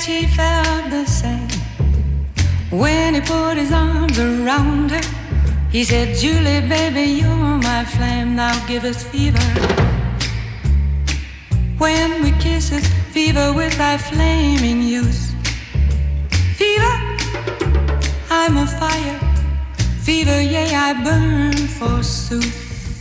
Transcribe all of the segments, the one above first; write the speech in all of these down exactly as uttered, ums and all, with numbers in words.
she felt the same. When he put his arms around her, he said, Julie, baby, you're my flame, now give us fever. When we kiss us, fever with thy flaming youth. Fever, I'm a fire. Fever, yea, I burn forsooth.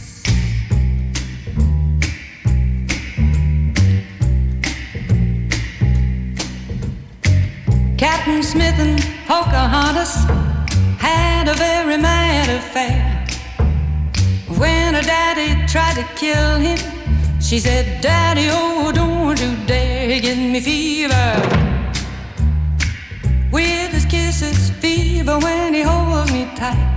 Captain Smith and Pocahontas had a very mad affair. When her daddy tried to kill him, she said, Daddy, oh, don't you dare give me fever. With his kisses, fever when he holds me tight.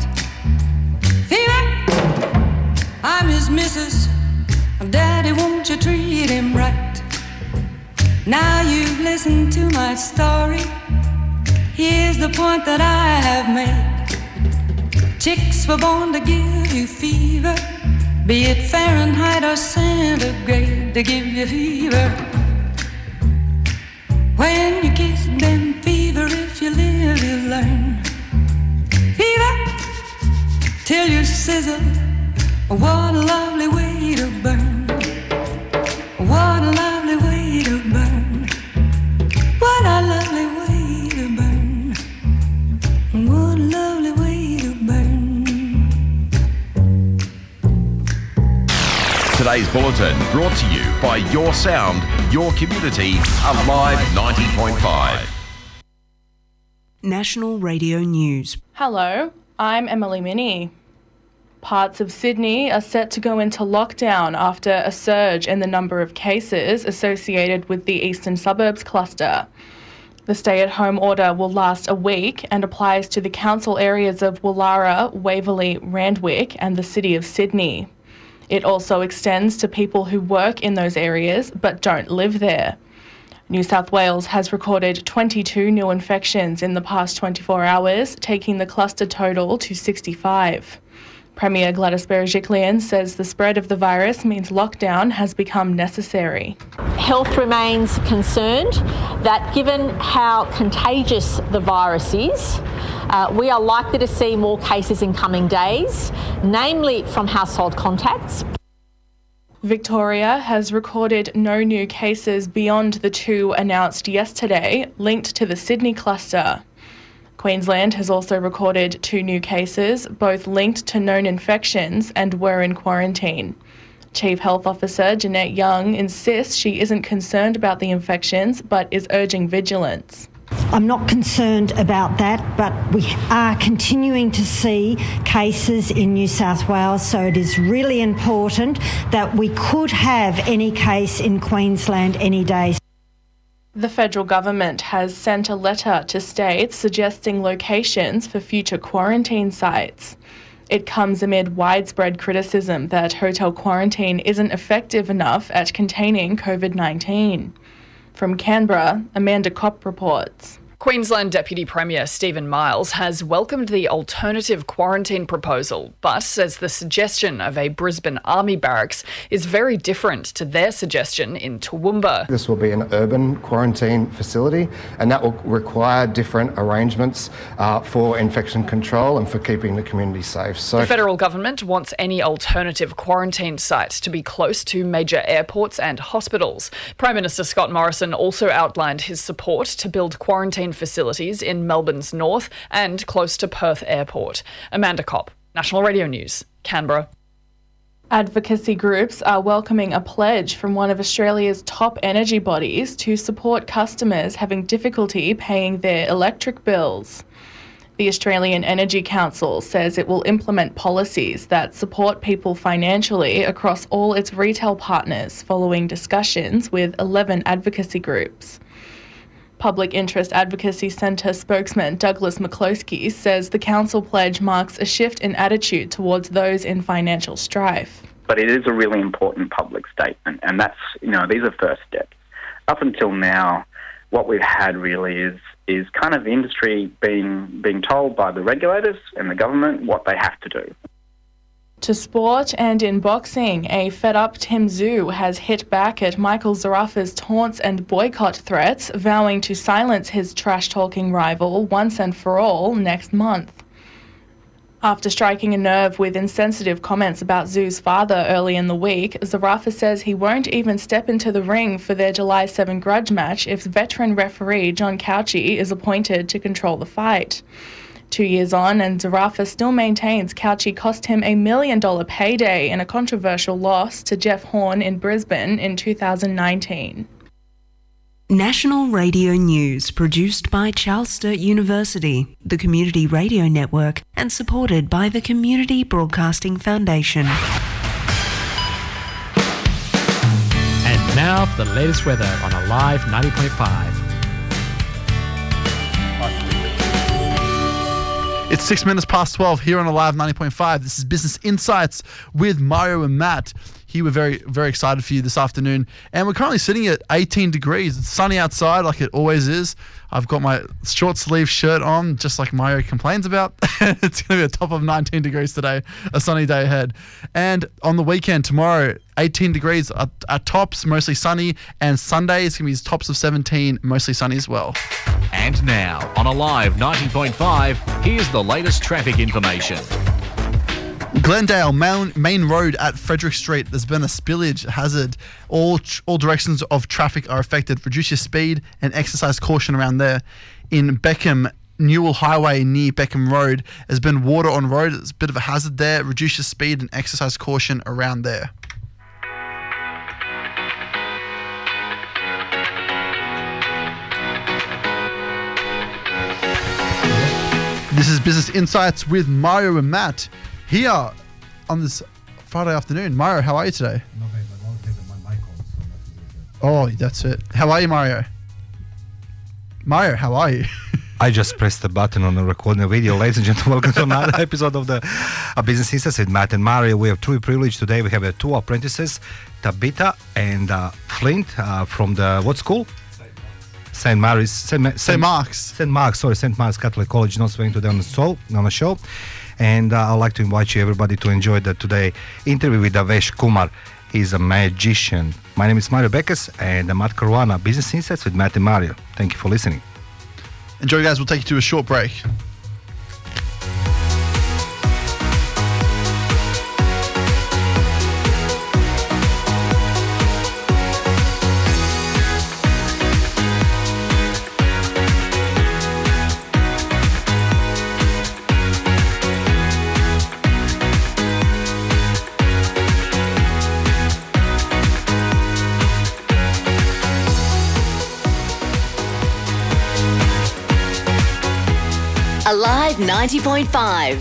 Fever, I'm his missus. Daddy, won't you treat him right? Now you've listened to my story. Here's the point that I have made. Chicks were born to give you fever, be it Fahrenheit or centigrade, to give you fever. When you kiss them, fever, if you live, you learn. Fever, till you sizzle, what a lovely way to burn. What a lovely way to burn. What a lovely way to burn. What a lovely way to burn. Today's bulletin brought to you by Your Sound, Your Community, Alive ninety point five. National Radio News. Hello, I'm Emily Minnie. Parts of Sydney are set to go into lockdown after a surge in the number of cases associated with the eastern suburbs cluster. The stay-at-home order will last a week and applies to the council areas of Woollahra, Waverley, Randwick and the City of Sydney. It also extends to people who work in those areas but don't live there. New South Wales has recorded twenty-two new infections in the past twenty-four hours, taking the cluster total to sixty-five. Premier Gladys Berejiklian says the spread of the virus means lockdown has become necessary. Health remains concerned that given how contagious the virus is, uh, we are likely to see more cases in coming days, namely from household contacts. Victoria has recorded no new cases beyond the two announced yesterday linked to the Sydney cluster. Queensland has also recorded two new cases, both linked to known infections and were in quarantine. Chief Health Officer Jeanette Young insists she isn't concerned about the infections but is urging vigilance. I'm not concerned about that, but we are continuing to see cases in New South Wales, so it is really important that we could have any case in Queensland any day. The federal government has sent a letter to states suggesting locations for future quarantine sites. It comes amid widespread criticism that hotel quarantine isn't effective enough at containing COVID nineteen. From Canberra, Amanda Kopp reports. Queensland Deputy Premier Stephen Miles has welcomed the alternative quarantine proposal, but says the suggestion of a Brisbane Army barracks is very different to their suggestion in Toowoomba. This will be an urban quarantine facility, and that will require different arrangements uh, for infection control and for keeping the community safe. So the federal government wants any alternative quarantine site to be close to major airports and hospitals. Prime Minister Scott Morrison also outlined his support to build quarantine facilities in Melbourne's north and close to Perth Airport. Amanda Kopp, National Radio News, Canberra. Advocacy groups are welcoming a pledge from one of Australia's top energy bodies to support customers having difficulty paying their electric bills. The Australian Energy Council says it will implement policies that support people financially across all its retail partners following discussions with eleven advocacy groups. Public Interest Advocacy Centre spokesman Douglas McCloskey says the council pledge marks a shift in attitude towards those in financial strife. But it is a really important public statement, and that's, you know, these are first steps. Up until now, what we've had really is is kind of the industry being being told by the regulators and the government what they have to do. To sport, and in boxing, a fed-up Tim Tszyu has hit back at Michael Zarafa's taunts and boycott threats, vowing to silence his trash-talking rival once and for all next month. After striking a nerve with insensitive comments about Tszyu's father early in the week, Zarafa says he won't even step into the ring for their July seventh grudge match if veteran referee John Cauchi is appointed to control the fight. Two years on, and Zarafa still maintains Cauchi cost him a million dollar payday in a controversial loss to Jeff Horn in Brisbane in two thousand nineteen. National Radio News, produced by Charles Sturt University, the Community Radio Network, and supported by the Community Broadcasting Foundation. And now for the latest weather on Alive ninety point five. It's six minutes past twelve here on Alive ninety point five. This is Business Insights with Mario and Matt. Here we're very, very excited for you this afternoon. And we're currently sitting at eighteen degrees. It's sunny outside like it always is. I've got my short sleeve shirt on, just like Mario complains about. It's going to be a top of nineteen degrees today, a sunny day ahead. And on the weekend, tomorrow, eighteen degrees at, at tops, mostly sunny. And Sunday is going to be tops of seventeen, mostly sunny as well. And now, on Alive ninety point five, here's the latest traffic information. Glendale Main, Main Road at Frederick Street. There's been a spillage hazard. All all directions of traffic are affected. Reduce your speed and exercise caution around there. In Beckham, Newell Highway near Beckham Road, there's been water on road. It's a bit of a hazard there. Reduce your speed and exercise caution around there. This is Business Insights with Mario and Matt. Here on this Friday afternoon. Mario, how are you today? No, babe, I won't take my mic on, so that's Oh, that's it. How are you, Mario? Mario, how are you? I just pressed the button on the recording video. Ladies and gentlemen, welcome to another episode of the uh, Business Insights with Matt and Mario. We have truly privileged today. We have uh, two apprentices, Tabitha and uh, Flint uh, from the, what school? Saint Mary's. Saint, Ma- Saint Mark's. Saint Mark's, sorry, Saint Mark's Catholic College, not swaying today on the show. On the show. And uh, I'd like to invite you, everybody, to enjoy the today interview with Avesh Kumar. He's a magician. My name is Mario Beckes and I'm Matt Caruana, Business Insights with Matt and Mario. Thank you for listening. Enjoy, guys. We'll take you to a short break. Alive ninety point five.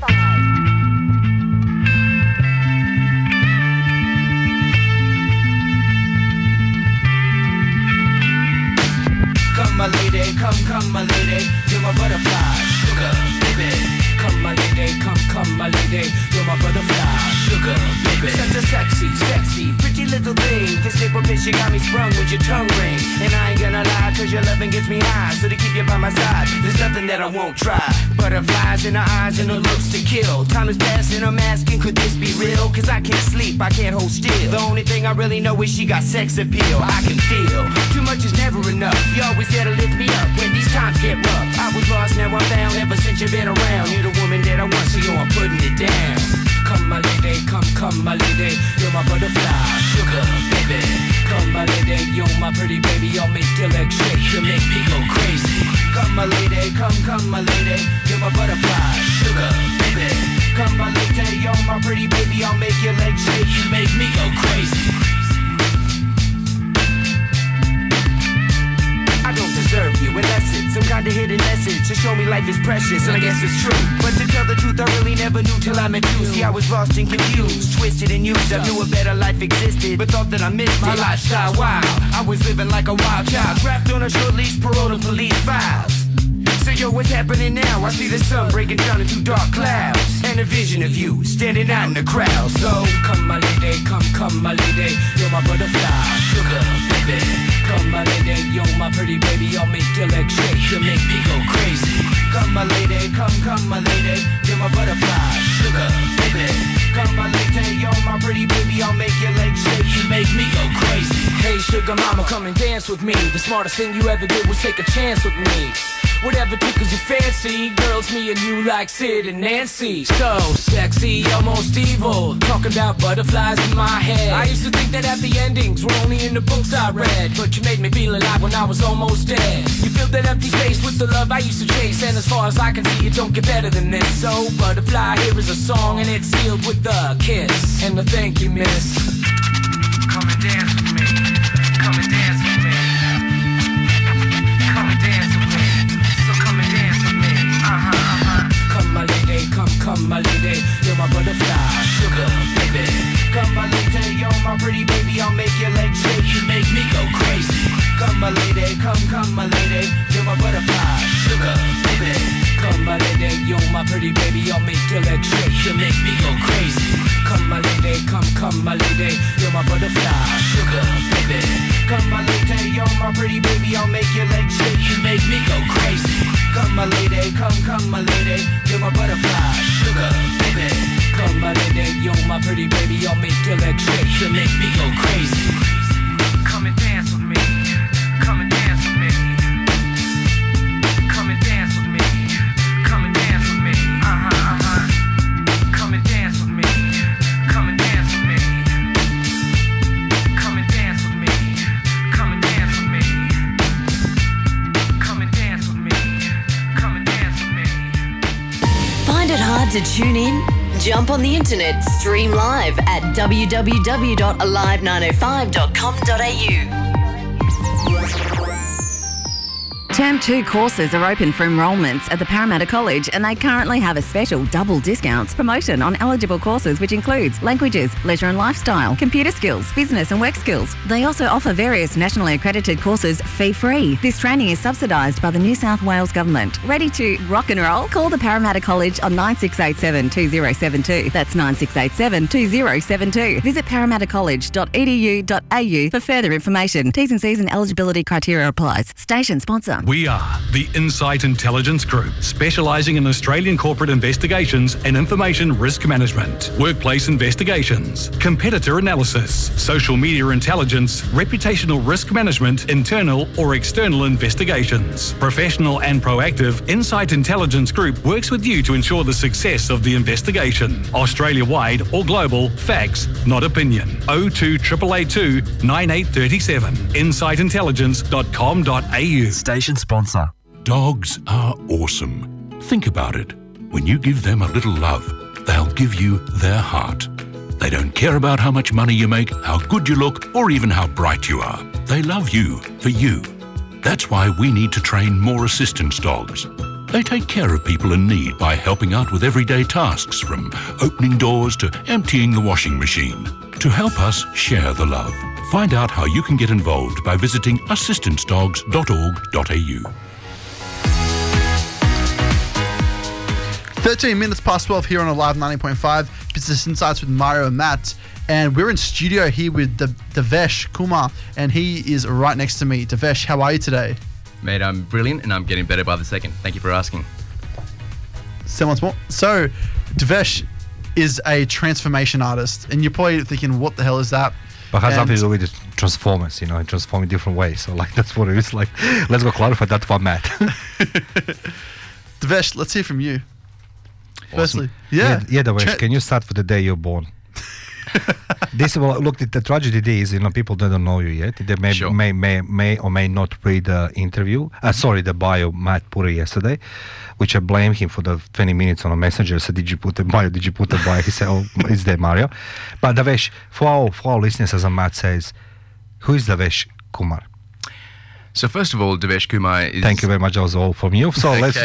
Come my lady, come, come my lady, you're my butterfly, sugar, baby. Come my lady, come, come my lady, you're my butterfly, sugar, baby. Such a sexy, sexy, pretty little thing. This little bitch, you got me sprung with your tongue ring. And I ain't gonna lie, cause your loving gets me high. So to keep you by my side, there's nothing that I won't try. Butterflies in her eyes and her looks to kill. Time is passing, I'm asking, could this be real? Cause I can't sleep, I can't hold still. The only thing I really know is she got sex appeal. I can feel, too much is never enough. You always there to lift me up when these times get rough. I was lost, now I'm found, ever since you've been around. You're the woman that I want, so yo, I'm putting it down. Come my lady, come, come my lady, you're my butterfly, sugar, baby. Come my lady, you're my pretty baby, I'll make your legs shake, you make me go crazy. Come my lady, come, come my lady, you're my butterfly, sugar, baby. Come my lady, you're my pretty baby, I'll make your legs shake, you make me go crazy. I don't deserve you unless it's some kind of hidden message to show me life is precious, and I guess it's true. But to tell the truth, I really never knew till I met you. See, I was lost and confused, twisted and used. I knew a better life existed, but thought that I missed my lifestyle. Wow, I was living like a wild child, trapped on a short leash, parole to police files. So yo, what's happening now? I see the sun breaking down into dark clouds, and a vision of you standing out in the crowd. So come my lady, come, come my lady, you're my butterfly, sugar, baby. Come my lady, you're my pretty baby, I'll make your legs shake, you make me go crazy. Come my lady, come, come my lady, you're my butterfly, sugar, baby. Come my lady, yo, my pretty baby, I'll make your legs shake. You make me go crazy. Hey, sugar mama, come and dance with me. The smartest thing you ever did was take a chance with me. Whatever tickles your fancy, girls, me and you like Sid and Nancy. So sexy, almost evil, talking about butterflies in my head. I used to think that happy endings were only in the books I read, but you made me feel alive when I was almost dead. You filled that empty space with the love I used to chase, and as far as I can see, it don't get better than this. So butterfly, here is a song, and it's sealed with a kiss and a thank you, miss. Come and dance with me. Come and dance with me. Come and dance with me. So come and dance with me. Uh-huh, uh-huh. Come my lady, come, come my lady. You're my butterfly, sugar, baby. Come my lady, you're my pretty baby. I'll make your legs shake. You make me go crazy. Come my lady, come, come my lady. You're my butterfly, sugar, baby. Come my lady, you're my pretty baby. I'll make your legs shake. You make me go crazy. Come my lady, come, come my lady. You're my butterfly, sugar, baby. Come my lady, you're my pretty baby. I'll make your legs shake. You make me go crazy. Come my lady, come, come my lady. You're my butterfly, sugar, baby. Come my lady, you're my pretty baby. I'll make your legs shake. You make me go crazy. Come and dance with me. Come and dance with me. Come and dance with me. Come and dance with me. Uh-huh, uh-huh. Come and dance with me. Come and dance with me. Come and dance with me. Come and dance with me. Come and dance with me. Come and dance with me. Find it hard to tune in? Jump on the internet, stream live at w w w dot alive nine oh five dot com dot a u. Term two courses are open for enrolments at the Parramatta College, and they currently have a special double discounts promotion on eligible courses, which includes languages, leisure and lifestyle, computer skills, business and work skills. They also offer various nationally accredited courses fee-free. This training is subsidised by the New South Wales Government. Ready to rock and roll? Call the Parramatta College on nine six eight seven two zero seven two. That's nine six eight seven two zero seven two. Visit parramatta college dot e d u dot a u for further information. T's and C's and eligibility criteria applies. Station sponsor. We are the Insight Intelligence Group, specialising in Australian corporate investigations and information risk management, workplace investigations, competitor analysis, social media intelligence, reputational risk management, internal or external investigations. Professional and proactive, Insight Intelligence Group works with you to ensure the success of the investigation. Australia-wide or global, facts, not opinion. oh two eight eight two nine eight three seven. insight intelligence dot com dot a u. Station sponsor. Dogs are awesome. Think about it. When you give them a little love, they'll give you their heart. They don't care about how much money you make, how good you look, or even how bright you are. They love you for you. That's why we need to train more assistance dogs. They take care of people in need by helping out with everyday tasks, from opening doors to emptying the washing machine. To help us share the love, find out how you can get involved by visiting assistance dogs dot org dot a u. thirteen minutes past twelve here on Alive ninety point five, Business Insights with Mario and Matt. And we're in studio here with De- Devesh Kumar, and he is right next to me. Devesh, how are you today? Mate, I'm brilliant, and I'm getting better by the second. Thank you for asking. Say once more. So, Devesh is a transformation artist, and you're probably thinking, what the hell is that? But has And- nothing to do with the Transformers, you know, transform in different ways. So, like, that's what it is. Like, let's go clarify that for Matt. Devesh, let's hear from you. Firstly, yeah, yeah, yeah. Devesh, Tra- can you start with the day you're born? This well, look. The, the tragedy is, you know, people don't know you yet. They may Sure. may, may may or may not read the interview. Uh, sorry, the bio Matt put it yesterday, which I blame him for the twenty minutes on a messenger. I said, "Did you put the bio? Did you put the bio?" He said, "Oh, it's there, Mario." But Devesh, for our for our listeners, as Matt says, who is Devesh Kumar? So first of all, Devesh Kumar is... Thank you very much. That was all from you. So let's.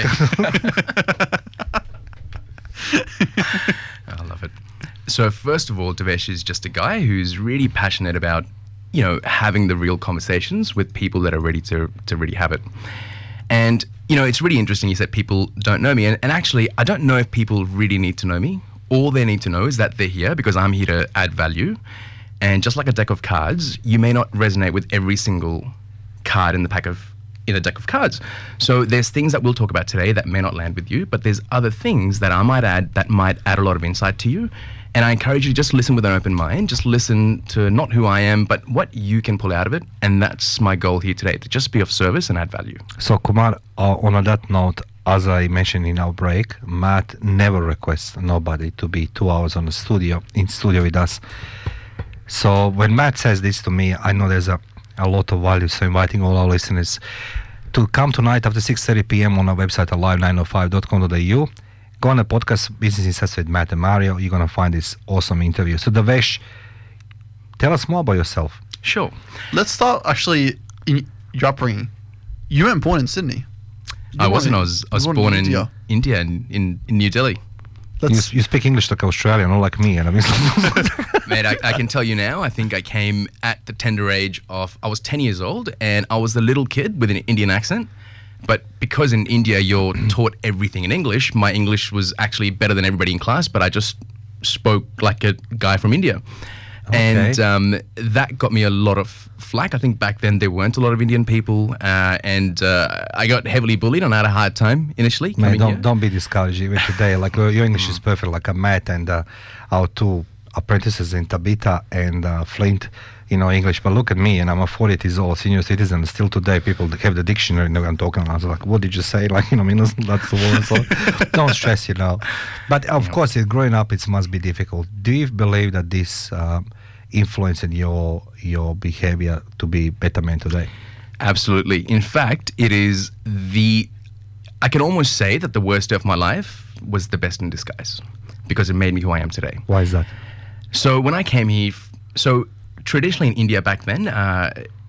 I love it. So first of all, Devesh is just a guy who's really passionate about, you know, having the real conversations with people that are ready to to really have it. And, you know, it's really interesting. You said people don't know me. And, and actually, I don't know if people really need to know me. All they need to know is that they're here because I'm here to add value. And just like a deck of cards, you may not resonate with every single card in the pack of in a deck of cards. So there's things that we'll talk about today that may not land with you, but there's other things that I might add that might add a lot of insight to you. And I encourage you to just listen with an open mind. Just listen to not who I am, but what you can pull out of it. And that's my goal here today, to just be of service and add value. So Kumar, uh, on that note, as I mentioned in our break, Matt never requests nobody to be two hours on the studio, in studio with us. So when Matt says this to me, I know there's a, a lot of value. So inviting all our listeners to come tonight after six thirty p.m. on our website at live nine oh five dot com dot a u. Go on the podcast Business Insights with Matt and Mario. You're going to find this awesome interview. So Devesh, tell us more about yourself. Sure. Let's start actually in your upbringing. You weren't born in Sydney. You I wasn't. I was, I was born, born in India, India in, in, in New Delhi. You, you speak English like Australian, not like me. And I mean, Mate, I, I can tell you now, I think I came at the tender age of, I was ten years old, and I was the little kid with an Indian accent. But because in India you're taught everything in English, my English was actually better than everybody in class, but I just spoke like a guy from India. Okay. And um, that got me a lot of flack. I think back then there weren't a lot of Indian people, uh, and uh, I got heavily bullied, and I had a hard time initially. Man, don't, here. don't be discouraged even today. Like your English is perfect, like a Matt and uh, our two apprentices in Tabitha and uh, Flint, you know, English. But look at me, and I'm a forty years old senior citizen. Still today, people have the dictionary and I'm talking. I was like, what did you say? Like, you know, I mean, that's the word. So don't stress, you know. But of yeah. course, it, growing up, it must be difficult. Do you believe that this uh, influenced your your behavior to be better man today? Absolutely. In fact, it is the, I can almost say that the worst day of my life was the best in disguise, because it made me who I am today. Why is that? So when I came here, so traditionally in India back then, uh,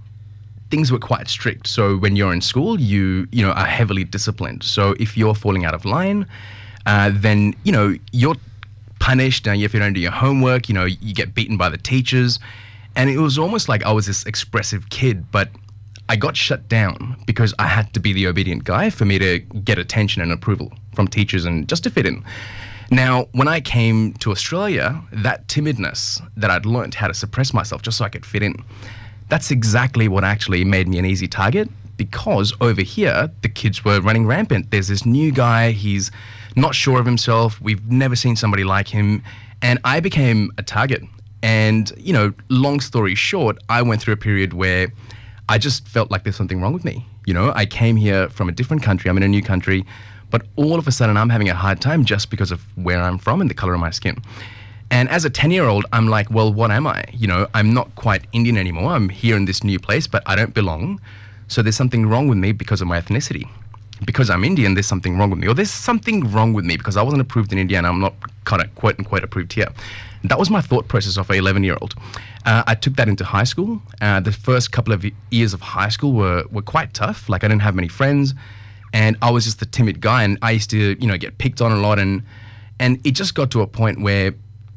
things were quite strict. So when you're in school, you you know are heavily disciplined. So if you're falling out of line, uh, then you know you're punished. And if you don't do your homework, you know you get beaten by the teachers. And it was almost like I was this expressive kid, but I got shut down because I had to be the obedient guy for me to get attention and approval from teachers and just to fit in. Now, when I came to Australia, that timidness that I'd learned how to suppress myself just so I could fit in, that's exactly what actually made me an easy target, because over here, the kids were running rampant. There's this new guy, he's not sure of himself, we've never seen somebody like him, and I became a target. And, you know, long story short, I went through a period where I just felt like there's something wrong with me. You know, I came here from a different country, I'm in a new country, but all of a sudden I'm having a hard time just because of where I'm from and the color of my skin. And as a ten-year-old, I'm like, well, what am I? You know, I'm not quite Indian anymore. I'm here in this new place, but I don't belong. So there's something wrong with me because of my ethnicity. Because I'm Indian, there's something wrong with me. Or there's something wrong with me because I wasn't approved in India and I'm not kind of quote unquote approved here. That was my thought process of an eleven-year-old. Uh, I took that into high school. Uh, the first couple of years of high school were, were quite tough. Like I didn't have many friends. And I was just a timid guy, and I used to, you know, get picked on a lot, and and it just got to a point where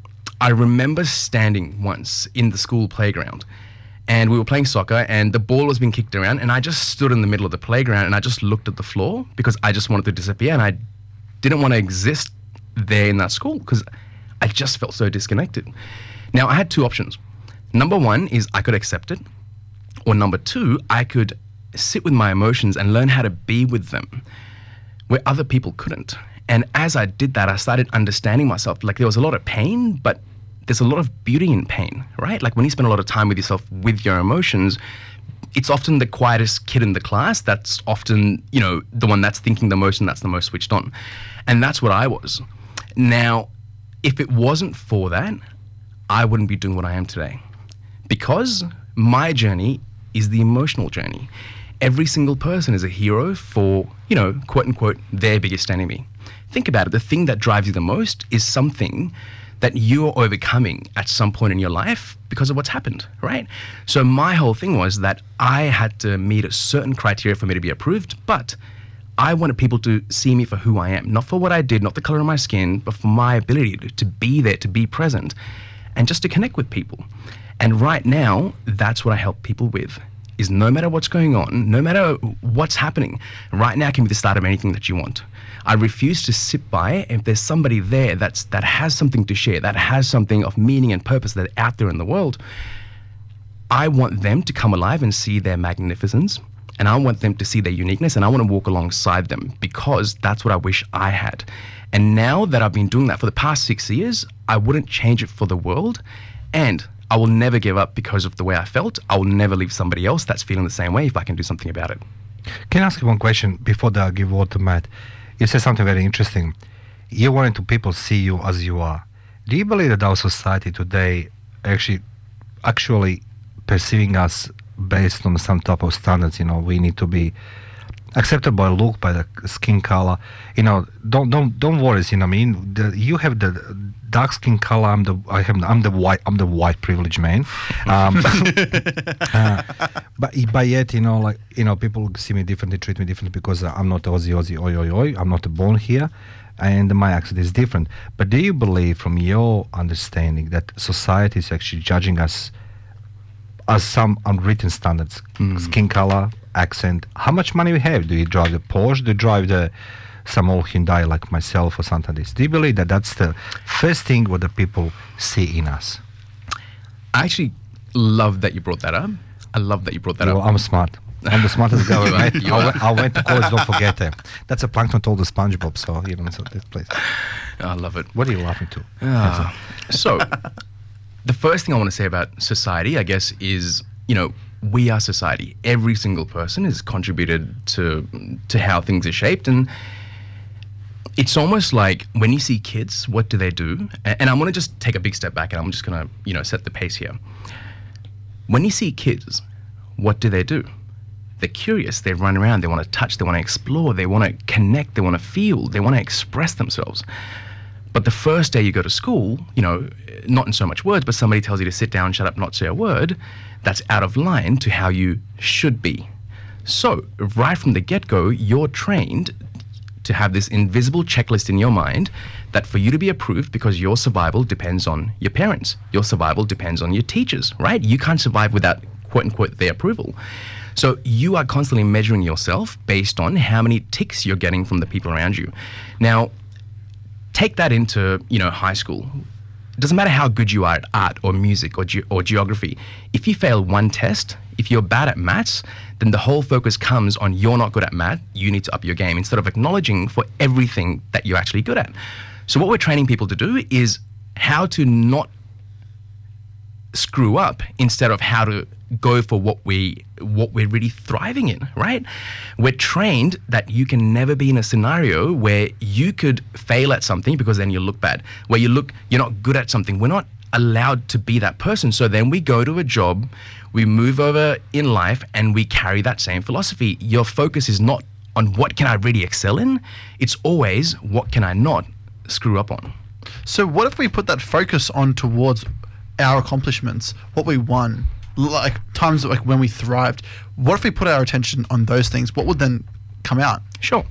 I remember standing once in the school playground, and we were playing soccer, and the ball was being kicked around, and I just stood in the middle of the playground, and I just looked at the floor because I just wanted to disappear, and I didn't want to exist there in that school because I just felt so disconnected. Now, I had two options. Number one is I could accept it, or number two, I could sit with my emotions and learn how to be with them where other people couldn't. And as I did that, I started understanding myself. Like there was a lot of pain, but there's a lot of beauty in pain, right? Like when you spend a lot of time with yourself, with your emotions, it's often the quietest kid in the class that's often, you know, the one that's thinking the most and that's the most switched on. And that's what I was. Now, if it wasn't for that, I wouldn't be doing what I am today, because my journey is the emotional journey. Every single person is a hero for, you know, quote unquote, their biggest enemy. Think about it. The thing that drives you the most is something that you're overcoming at some point in your life because of what's happened, right? So my whole thing was that I had to meet a certain criteria for me to be approved, but I wanted people to see me for who I am, not for what I did, not the color of my skin, but for my ability to, to be there, to be present, and just to connect with people. And right now, that's what I help people with. Is no matter what's going on, no matter what's happening, right now can be the start of anything that you want. I refuse to sit by if there's somebody there that's that has something to share, that has something of meaning and purpose that's out there in the world. I want them to come alive and see their magnificence, and I want them to see their uniqueness, and I want to walk alongside them because that's what I wish I had. And now that I've been doing that for the past six years, I wouldn't change it for the world. And I will never give up because of the way I felt. I will never leave somebody else that's feeling the same way if I can do something about it. Can I ask you one question before I give word to Matt? You said something very interesting. You wanted to people see you as you are. Do you believe that our society today actually actually perceiving us based on some type of standards? You know, we need to be accepted by look, by the skin color. You know, don't don't don't worry. You know, what I mean, the, you have the dark skin color. I'm the I have I'm the white I'm the white privileged man. Um, uh, but but yet, you know, like you know, people see me differently, treat me differently because I'm not Aussie, Aussie, oi, oi, oi. I'm not born here, and my accent is different. But do you believe, from your understanding, that society is actually judging us as some unwritten standards, mm. skin color, accent, how much money we have? Do you drive the Porsche? Do you drive the some old Hyundai like myself or something like this? Do you believe that that's the first thing what the people see in us? I actually love that you brought that up. I love that you brought that well, up. I'm smart. I'm the smartest guy. You Right? are, you I, are. went, I went to college, don't forget it. That's a plankton told the SpongeBob, so you know, so this place. I love it. What are you laughing to? Ah. So, the first thing I want to say about society, I guess, is, you know, we are society. Every single person has contributed to to how things are shaped, and it's almost like when you see kids, what do they do? And, and I want to just take a big step back, and I'm just going to, you know, set the pace here. When you see kids, what do they do? They're curious. They run around. They want to touch. They want to explore. They want to connect. They want to feel. They want to express themselves. But the first day you go to school, you know, not in so much words, but somebody tells you to sit down, shut up, not say a word, that's out of line to how you should be. So, right from the get-go, you're trained to have this invisible checklist in your mind that for you to be approved, because your survival depends on your parents, your survival depends on your teachers, right? You can't survive without, quote-unquote, their approval. So you are constantly measuring yourself based on how many ticks you're getting from the people around you. Now, take that into, you know, high school. It doesn't matter how good you are at art or music or, ge- or geography. If you fail one test, if you're bad at maths, then the whole focus comes on you're not good at math, you need to up your game, instead of acknowledging for everything that you're actually good at. So what we're training people to do is how to not screw up instead of how to go for what we what we're really thriving in, right? We're trained that you can never be in a scenario where you could fail at something because then you look bad, where you look you're not good at something. We're not allowed to be that person. So then we go to a job, we move over in life, and we carry that same philosophy. Your focus is not on what can I really excel in, it's always what can I not screw up on. So what if we put that focus on towards our accomplishments, what we won, like times like when we thrived? What if we put our attention on those things? What would then come out? Sure.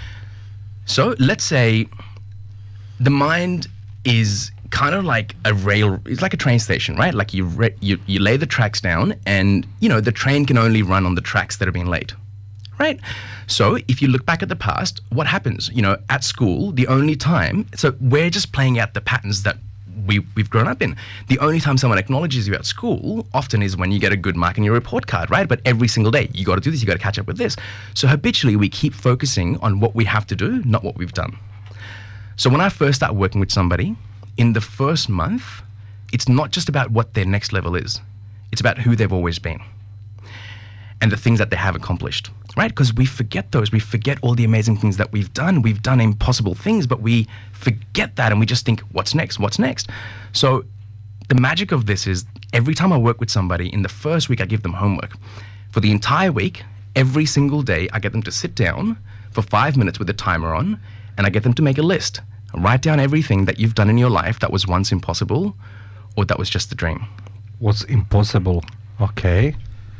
So let's say the mind is kind of like a rail, it's like a train station, right? Like you, re- you you lay the tracks down, and you know the train can only run on the tracks that have been laid, right? So if you look back at the past, what happens? You know, at school, the only time, so we're just playing out the patterns that we, we've grown up in. The only time someone acknowledges you at school often is when you get a good mark in your report card, right? But every single day, you got to do this, you got to catch up with this. So habitually, we keep focusing on what we have to do, not what we've done. So when I first start working with somebody, in the first month, it's not just about what their next level is. It's about who they've always been and the things that they have accomplished, right? Because we forget those. We forget all the amazing things that we've done. We've done impossible things, but we forget that and we just think, what's next? What's next? So the magic of this is every time I work with somebody, in the first week, I give them homework. For the entire week, every single day, I get them to sit down for five minutes with the timer on, and I get them to make a list. Write down everything that you've done in your life that was once impossible or that was just a dream. What's impossible? Okay.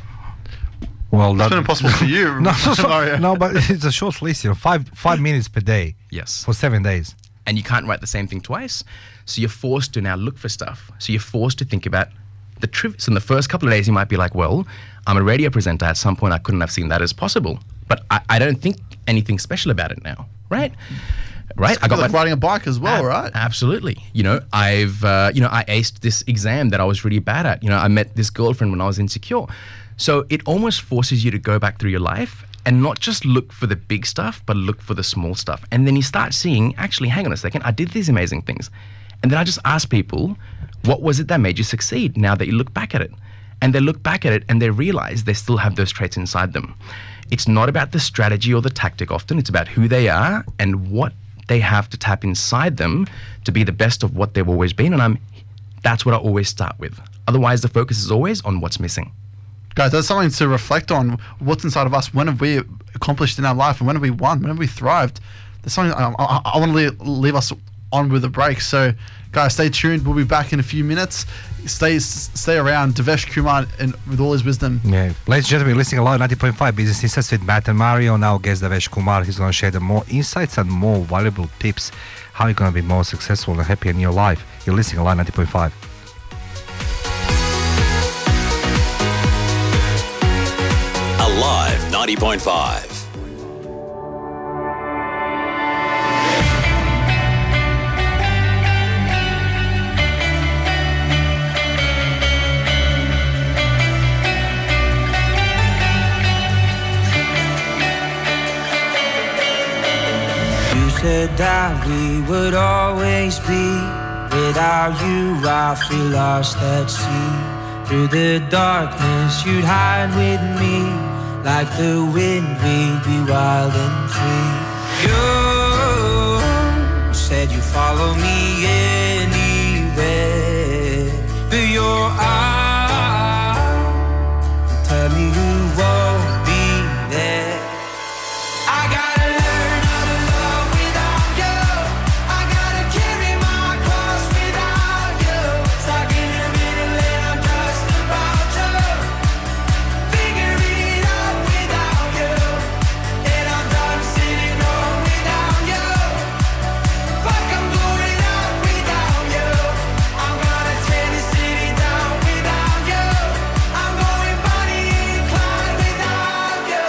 Well, It's been impossible for you. no, Mario. no, but it's a short list, you know, five five minutes per day. Yes. For seven days. And you can't write the same thing twice. So you're forced to now look for stuff. So you're forced to think about the trivia. So in the first couple of days, you might be like, well, I'm a radio presenter. At some point, I couldn't have seen that as possible. But I, I don't think anything special about it now, right? Right? I got like riding a bike as well, Ab- right? Absolutely. You know, I've, uh, you know, I aced this exam that I was really bad at. You know, I met this girlfriend when I was insecure. So it almost forces you to go back through your life and not just look for the big stuff, but look for the small stuff. And then you start seeing, actually, hang on a second, I did these amazing things. And then I just ask people, what was it that made you succeed now that you look back at it? And they look back at it and they realize they still have those traits inside them. It's not about the strategy or the tactic often, it's about who they are and what they have to tap inside them to be the best of what they've always been. And I'm, that's what I always start with. Otherwise, the focus is always on what's missing. Guys, that's something to reflect on. What's inside of us? When have we accomplished in our life? And when have we won? When have we thrived? There's something I, I, I want to leave, leave us on with a break. So, guys, stay tuned. We'll be back in a few minutes. Stay stay around. Devesh Kumar and with all his wisdom. Yeah. Ladies and gentlemen, you're listening Alive ninety point five Business Insights with Matt and Mario. Now guest Devesh Kumar. He's going to share the more insights and more valuable tips how you're going to be more successful and happy in your life. You're listening Alive ninety point five. Alive ninety point five. You said that we would always be. Without you, I feel lost at sea. Through the darkness, you'd hide with me. Like the wind, we'd be wild and free. You said you'd follow me anywhere. But your eyes tell me you won't be there. I gotta learn how to love without you. I gotta carry my cross without you. Stuck in the middle and I'm just about to figure it out without you. And I'm done sitting home without you. Fuck, I'm going out without you. I'm gonna tear the city down without you. I'm going Bonnie and Clyde without you.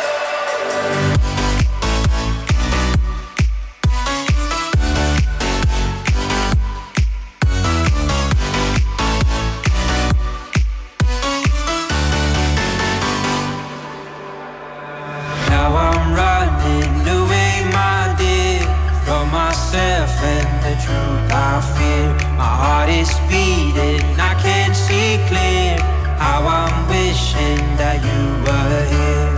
Now I'm running away, my dear, from myself and the truth I fear. My heart is beating, I can't see clear. How I'm wishing that you were here.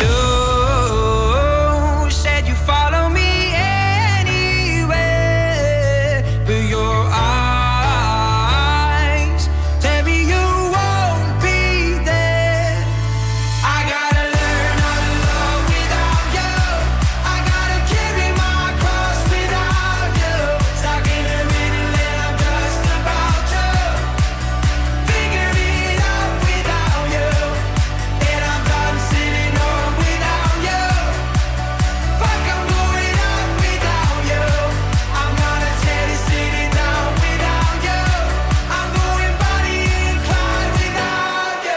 You said you follow me anywhere, but your eyes tell me you won't be there. I gotta learn how to love without you. I gotta carry my cross without you. Stuck in the middle and I'm just about to figure it out without you. And I'm done sitting home without you. Fuck, I'm going out without you. I'm gonna tear the city down without you. I'm going Bonnie and Clyde without you.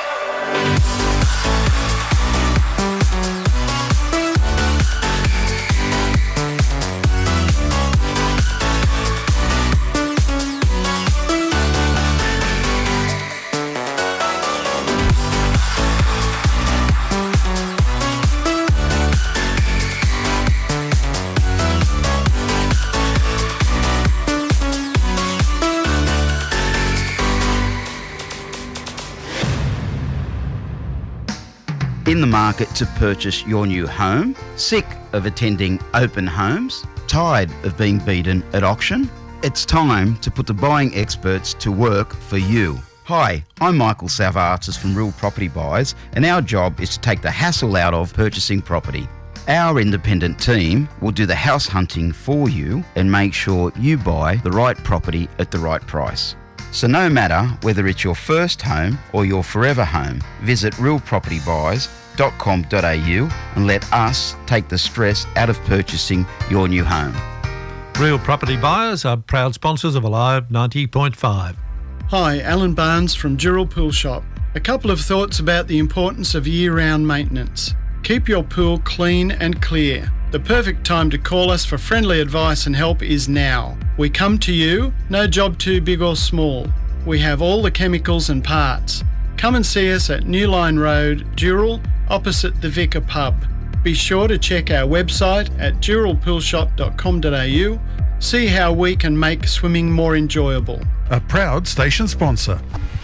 In the market to purchase your new home? Sick of attending open homes? Tired of being beaten at auction? It's time to put the buying experts to work for you. Hi, I'm Michael Savartzis from Real Property Buyers, and our job is to take the hassle out of purchasing property. Our independent team will do the house hunting for you and make sure you buy the right property at the right price. So no matter whether it's your first home or your forever home, visit real property buyers dot com dot a u and let us take the stress out of purchasing your new home. Real Property Buyers are proud sponsors of Alive ninety point five. Hi, Alan Barnes from Dural Pool Shop. A couple of thoughts about the importance of year-round maintenance. Keep your pool clean and clear. The perfect time to call us for friendly advice and help is now. We come to you, no job too big or small. We have all the chemicals and parts. Come and see us at New Line Road, Dural, opposite the Vicar Pub. Be sure to check our website at dural pool shop dot com dot a u. See how we can make swimming more enjoyable. A proud station sponsor.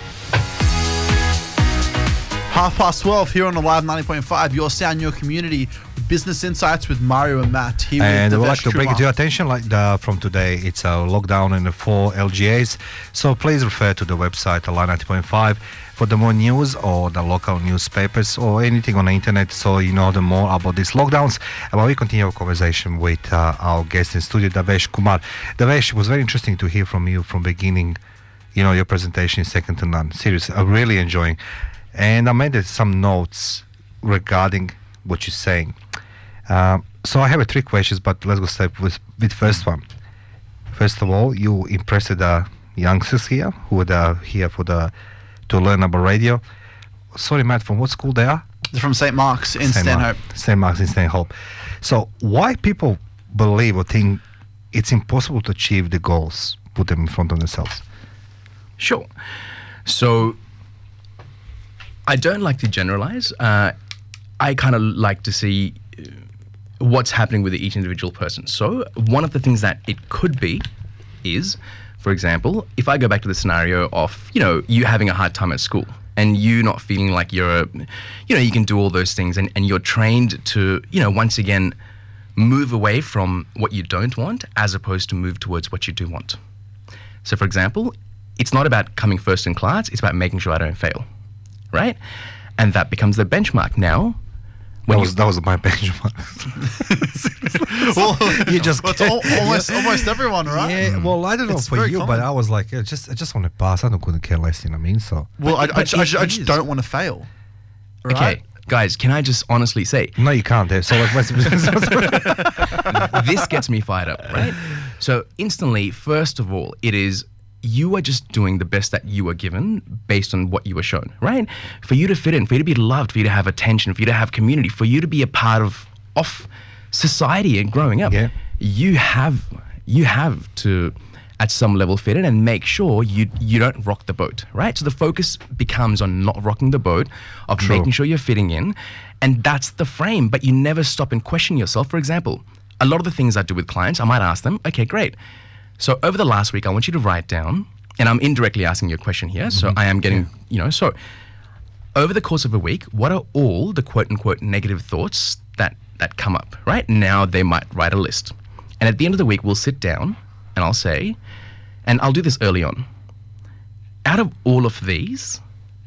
Half past twelve here on Alive ninety point five, your sound, your community. Business Insights with Mario and Matt. Here And I with would like to bring it to your attention, like the, from today, it's a lockdown in the four L G As. So please refer to the website, Alive ninety point five, for the more news or the local newspapers or anything on the internet, so you know the more about these lockdowns. And while we continue our conversation with uh, our guest in studio, Devesh Kumar. Devesh, it was very interesting to hear from you from beginning. You know, your presentation is second to none. Seriously, I'm really enjoying. And I made some notes regarding what you're saying. Um, so I have uh, three questions, but let's go start with with first one. First of all, you impressed the youngsters here who are uh, here for the to learn about radio. Sorry, Matt, from what school they are? They're from Saint Mark's in Saint Stanhope. Mark, Saint Mark's in Stanhope. So why people believe or think it's impossible to achieve the goals put them in front of themselves? Sure. So I don't like to generalize. Uh, I kind of like to see what's happening with each individual person. So one of the things that it could be is, for example, if I go back to the scenario of, you know, you having a hard time at school and you not feeling like you're, a, you know, you can do all those things and, and you're trained to, you know, once again, move away from what you don't want as opposed to move towards what you do want. So, for example, it's not about coming first in class, it's about making sure I don't fail, right? And that becomes the benchmark now. That was, that was my benchmark. Well, you just well, it's al- almost almost everyone, right? Yeah, well, I don't know It's for very you, common. but I was like, yeah, just I just want to pass. I don't couldn't care less, you know what I mean? So Well, I, I, But I, it I just is. don't want to fail. Right? Okay, guys, can I just honestly say, no, you can't. eh? So like, what's this gets me fired up, right? So instantly, first of all, it is you are just doing the best that you are given based on what you were shown, right? For you to fit in, for you to be loved, for you to have attention, for you to have community, for you to be a part of of society and growing up, Yeah. you have you have to at some level fit in and make sure you you don't rock the boat, right? So the focus becomes on not rocking the boat, of True. making sure you're fitting in, and that's the frame. But you never stop and question yourself. For example, a lot of the things I do with clients, I might ask them, okay, great. So over the last week, I want you to write down, and I'm indirectly asking you a question here, so I am getting, you know, so over the course of a week, what are all the quote-unquote negative thoughts that, that come up, right? Now they might write a list. And at the end of the week, we'll sit down, and I'll say, and I'll do this early on, out of all of these,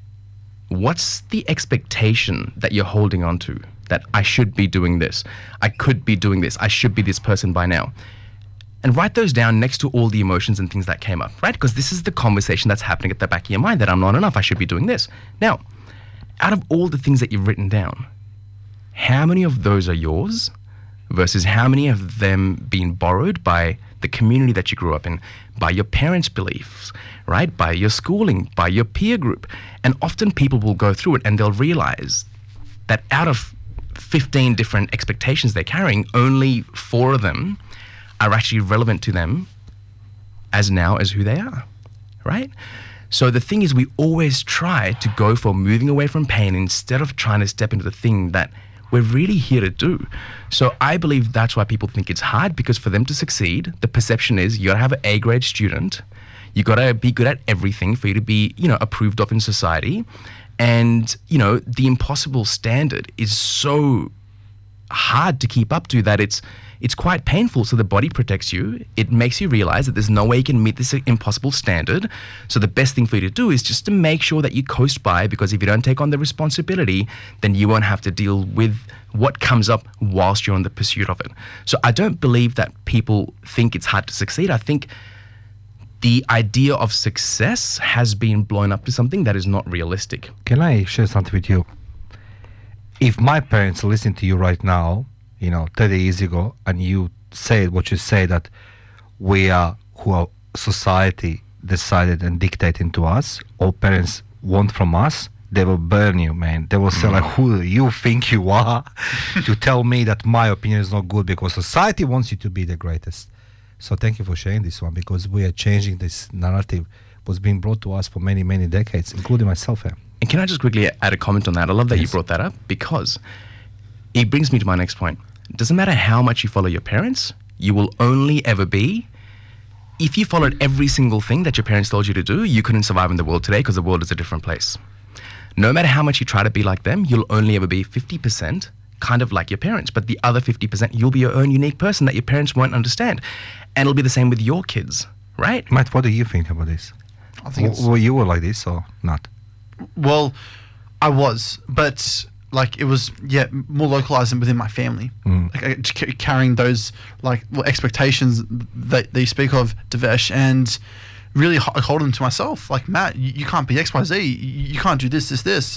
what's the expectation that you're holding on to? That I should be doing this, I could be doing this, I should be this person by now. And write those down next to all the emotions and things that came up, right? Because this is the conversation that's happening at the back of your mind, that I'm not enough, I should be doing this. Now, out of all the things that you've written down, how many of those are yours versus how many of them been borrowed by the community that you grew up in, by your parents' beliefs, right? By your schooling, by your peer group. And often people will go through it and they'll realize that out of fifteen different expectations they're carrying, only four of them are actually relevant to them as now as who they are, right? So the thing is, we always try to go for moving away from pain instead of trying to step into the thing that we're really here to do. So I believe that's why people think it's hard, because for them to succeed, the perception is you gotta have an A grade student, you gotta be good at everything for you to be, you know, approved of in society. And, you know, the impossible standard is so hard to keep up to that it's it's quite painful. So the body protects you. It makes you realize that there's no way you can meet this impossible standard. So the best thing for you to do is just to make sure that you coast by, because if you don't take on the responsibility, then you won't have to deal with what comes up whilst you're in the pursuit of it. So I don't believe that people think it's hard to succeed. I think the idea of success has been blown up to something that is not realistic. Can I share something with you? If my parents listen to you right now, you know, thirty years ago, and you say what you say, that we are who our society decided and dictating to us, all parents want from us, they will burn you, man. They will say, like, who do you think you are to tell me that my opinion is not good, because society wants you to be the greatest. So thank you for sharing this one, because we are changing this narrative was being brought to us for many, many decades, including myself. Yeah. And can I just quickly add a comment on that? I love that yes. you brought that up, because it brings me to my next point. It doesn't matter how much you follow your parents, you will only ever be, if you followed every single thing that your parents told you to do, you couldn't survive in the world today, because the world is a different place. No matter how much you try to be like them, you'll only ever be fifty percent kind of like your parents, but the other fifty percent, you'll be your own unique person that your parents won't understand. And it'll be the same with your kids, right? Matt, what do you think about this? I think w- were you were like this or not? Well, I was, but like it was, yeah, more localized within my family. Mm. Like I, c- carrying those like well, expectations that they speak of, Devesh, and really h- hold them to myself. Like, Matt, you, you can't be X, Y, Z. You, you can't do this, this, this.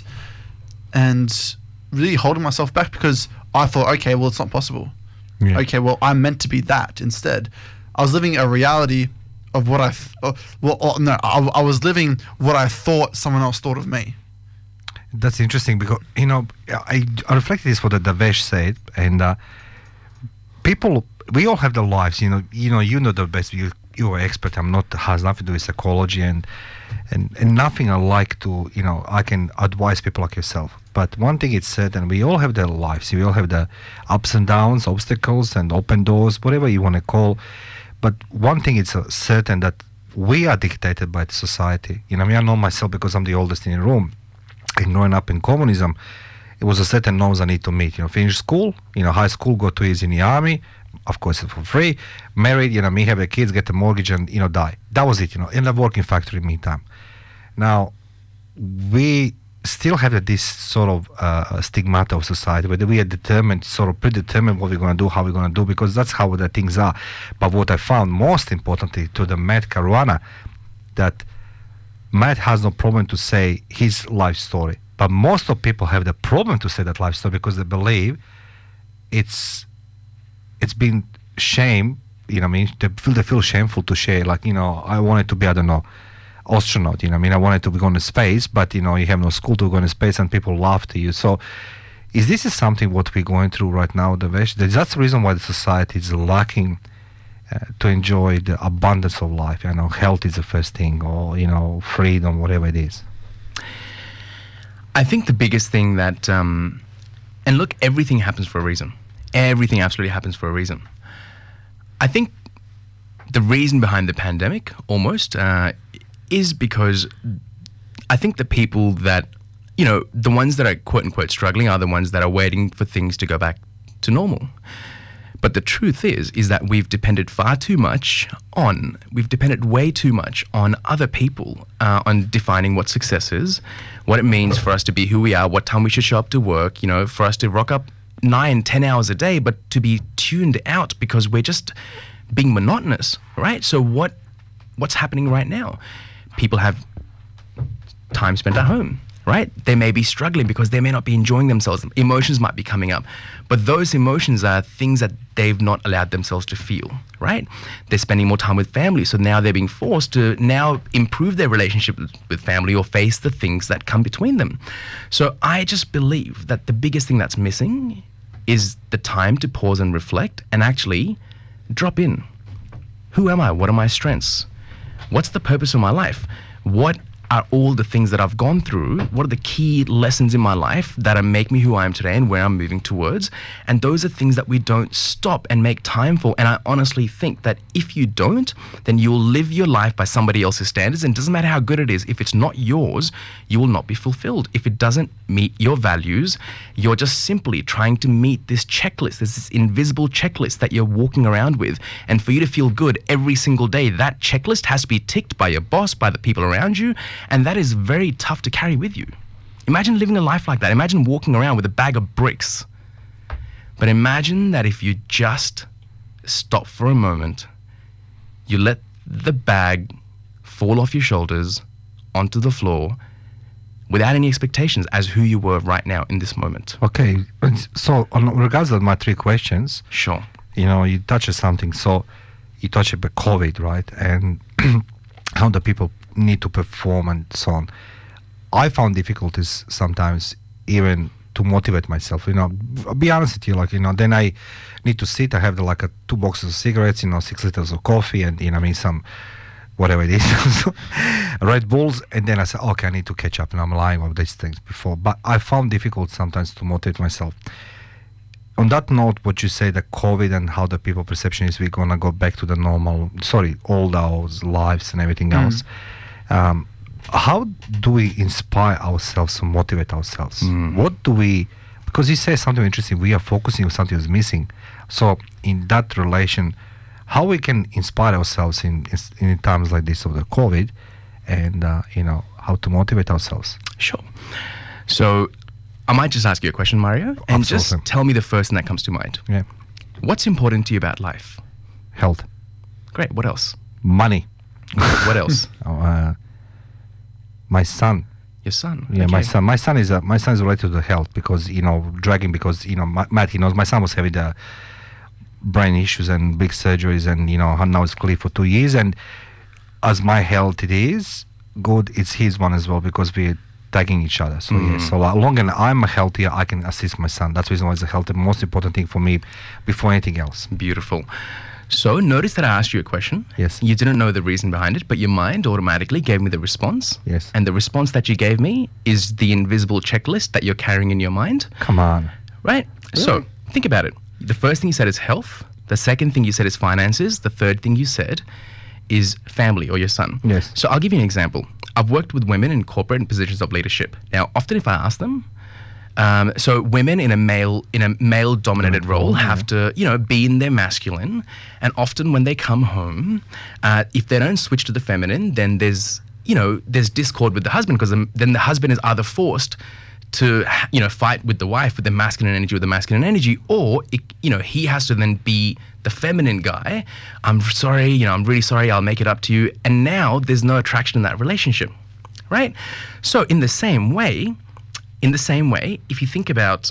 And really holding myself back because I thought, okay, well, it's not possible. Yeah. Okay, well, I'm meant to be that instead. I was living a reality of what I, th- uh, well, uh, no, I, I was living what I thought someone else thought of me. That's interesting because, you know, I, I reflected this what the Devesh said, and uh, people, we all have their lives, you know, you know, you know the best, you, you're an expert, I'm not, has nothing to do with psychology, and, and, and nothing I like to, you know, I can advise people like yourself. But one thing is certain, we all have their lives, we all have the ups and downs, obstacles and open doors, whatever you want to call. But one thing is uh, certain, that we are dictated by the society. You know, I mean, I know myself because I'm the oldest in the room. And growing up in communism, it was a certain norms I need to meet. You know, finish school, you know, high school, go two years in the army, of course for free, married, you know, me have the kids, get a mortgage and, you know, die. That was it, you know, in the working factory meantime. Now, we still have this sort of uh, stigmata of society, where we are determined, sort of predetermined what we're going to do, how we're going to do, because that's how the things are. But what I found most importantly to the Matt Caruana, that Matt has no problem to say his life story, but most of people have the problem to say that life story because they believe it's it's been shame, you know what I mean, they feel, they feel shameful to share, like, you know, I wanted to be, I don't know, astronaut, you know what I mean, I wanted to go into space, but, you know, you have no school to go into space and people laugh to you. So is this is something what we're going through right now, Devesh? That's the reason why the society is lacking uh, to enjoy the abundance of life. You know, health is the first thing, or, you know, freedom, whatever it is. I think the biggest thing that, um, and look, everything happens for a reason. Everything absolutely happens for a reason. I think the reason behind the pandemic, almost, uh, is because I think the people that, you know, the ones that are quote unquote struggling are the ones that are waiting for things to go back to normal. But the truth is, is that we've depended far too much on, we've depended way too much on other people, uh, on defining what success is, what it means for us to be who we are, what time we should show up to work, you know, for us to rock up nine, ten hours a day, but to be tuned out because we're just being monotonous, right? So what, what's happening right now? People have time spent at home, right? They may be struggling because they may not be enjoying themselves. Emotions might be coming up. But those emotions are things that they've not allowed themselves to feel, right? They're spending more time with family, so now they're being forced to now improve their relationship with family or face the things that come between them. So I just believe that the biggest thing that's missing is the time to pause and reflect and actually drop in. Who am I? What are my strengths? What's the purpose of my life? What are all the things that I've gone through? What are the key lessons in my life that make me who I am today and where I'm moving towards? And those are things that we don't stop and make time for. And I honestly think that if you don't, then you'll live your life by somebody else's standards. And it doesn't matter how good it is. If it's not yours, you will not be fulfilled. If it doesn't meet your values, you're just simply trying to meet this checklist. There's this invisible checklist that you're walking around with. And for you to feel good every single day, that checklist has to be ticked by your boss, by the people around you. And that is very tough to carry with you. Imagine living a life like that. Imagine walking around with a bag of bricks. But imagine that if you just stop for a moment, you let the bag fall off your shoulders onto the floor without any expectations as who you were right now in this moment. Okay, so on regards to my three questions, sure, you know, you touched on something. So you touched about COVID, right? And how the people need to perform and so on. I found difficulties sometimes even to motivate myself, you know. I'll be honest with you, like, you know, then I need to sit, I have the, like a two boxes of cigarettes, you know, six liters of coffee and, you know, I mean, some whatever it is, Red Bulls, and then I said, okay, I need to catch up, and I'm lying on these things before. But I found difficult sometimes to motivate myself. On that note, what you say, the COVID and how the people perception is we're gonna go back to the normal, sorry, old our lives and everything Mm. else. Um, how do we inspire ourselves to motivate ourselves? Mm. What do we? Because you say something interesting. We are focusing on something that's missing. So in that relation, how we can inspire ourselves in in, in times like this of the COVID, and uh, you know how to motivate ourselves. Sure. So I might just ask you a question, Mario, and Absolutely. just tell me the first thing that comes to mind. Yeah. What's important to you about life? Health. Great. What else? Money. What else? Oh, uh, my son. Your son. Yeah, my Okay. son. My son is uh, my son is related to health because you know dragging because you know Ma- Matt he knows my son was having the brain issues and big surgeries and you know now it's clear for two years and as my health it is good, it's his one as well because we're tagging each other. So Mm. yeah, so uh, long as I'm healthier, I can assist my son. That's the reason why it's the health the most important thing for me before anything else. Beautiful. So notice that I asked you a question. Yes. You didn't know the reason behind it, but your mind automatically gave me the response. Yes. And the response that you gave me is the invisible checklist that you're carrying in your mind. Come on. Right? So think about it. The first thing you said is health. The second thing you said is finances. The third thing you said is family or your son. Yes. So I'll give you an example. I've worked with women in corporate and positions of leadership. Now, often if I ask them, um, so women in a male in a male dominated role have to, you know, be in their masculine, and often when they come home, uh, if they don't switch to the feminine, then there's, you know, there's discord with the husband because then the husband is either forced to, you know, fight with the wife with the masculine energy with the masculine energy, or it, you know, he has to then be the feminine guy. I'm sorry, you know, I'm really sorry, I'll make it up to you. And now there's no attraction in that relationship, right? So in the same way, in the same way, if you think about,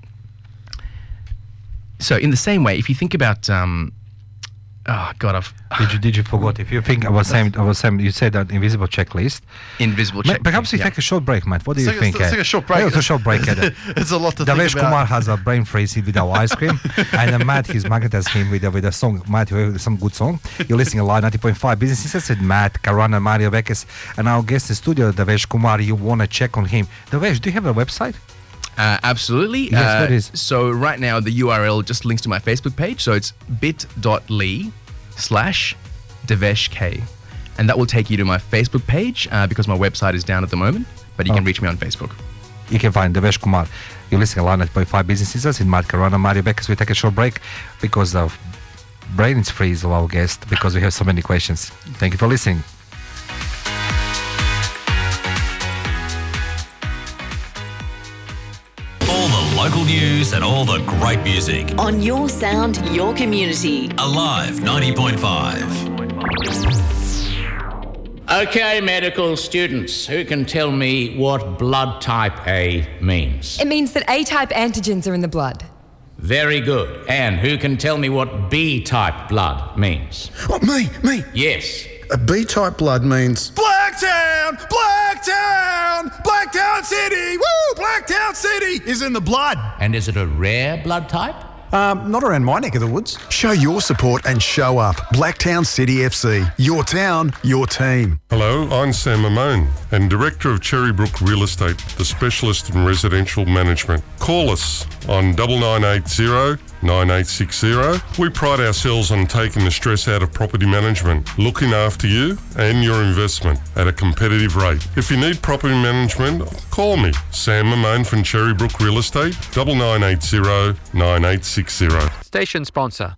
so in the same way, if you think about, um, oh God, I've Did you did you forgot? If you think I was saying, I was saying, you said that invisible checklist. Invisible Ma- checklist. Perhaps we yeah. take a short break, Matt. What do Let's you take a- think? let's eh? take a short break. Yeah, it's a short break. eh? It's a lot to Davesh think about. Kumar has a brain freeze with our ice cream, and then Matt he's marketed him with a, with a song. Matt, you have some good song. You're listening to Live ninety point five Business Insights with Matt, Karan, and Mario Beckes, and our guest in studio, Davesh Kumar. You want to check on him? Davesh, do you have a website? Uh, absolutely. Yes, uh, what is? So right now the U R L just links to my Facebook page. So it's bit.ly slash Devesh K. And that will take you to my Facebook page uh, because my website is down at the moment. But you Oh. can reach me on Facebook. You can find Davesh Kumar. You're listening to Live ninety point five Business Insights in Matt, Karan, and Mario Beckes. We take a short break because the brain is freeze of our guest because we have so many questions. Thank you for listening. All the local news and all the great music. On your sound, your community. Alive ninety point five. Okay, medical students, who can tell me what blood type A means? It means that A-type antigens are in the blood. Very good. And who can tell me what B-type blood means? Oh, me, me. Yes. A B-type blood means Blacktown! Blacktown! Blacktown City! Woo! Blacktown City is in the blood. And is it a rare blood type? Um, not around my neck of the woods. Show your support and show up. Blacktown City F C. Your town, your team. Hello, I'm Sam Mamone and Director of Cherrybrook Real Estate, the specialist in residential management. Call us on nine nine eight zero nine eight six zero. We pride ourselves on taking the stress out of property management, looking after you and your investment at a competitive rate. If you need property management, call me, Sam Mamone from Cherrybrook Real Estate, nine nine eight zero nine eight six zero. Station sponsor.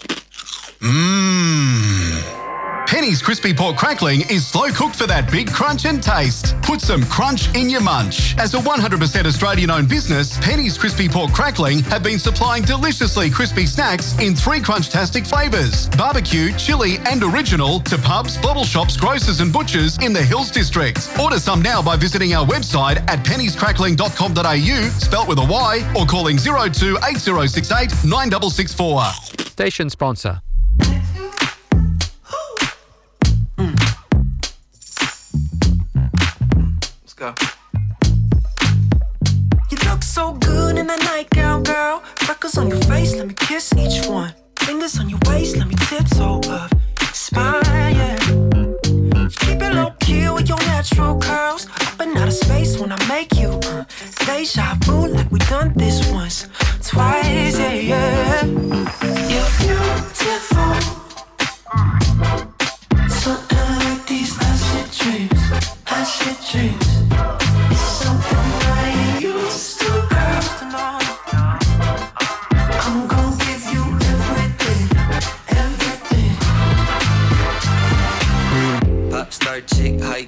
Mmm. Penny's Crispy Pork Crackling is slow cooked for that big crunch and taste. Put some crunch in your munch. As a one hundred percent Australian-owned business, Penny's Crispy Pork Crackling have been supplying deliciously crispy snacks in three crunch-tastic flavours: barbecue, chili and original to pubs, bottle shops, grocers and butchers in the Hills District. Order some now by visiting our website at pennies crackling dot com dot a u, spelt with a Y, or calling zero two eight zero six eight nine six six four. Station sponsor. Go. You look so good in that nightgown, girl. Freckles on your face, let me kiss each one. Fingers on your waist, let me tiptoe up your spine, yeah.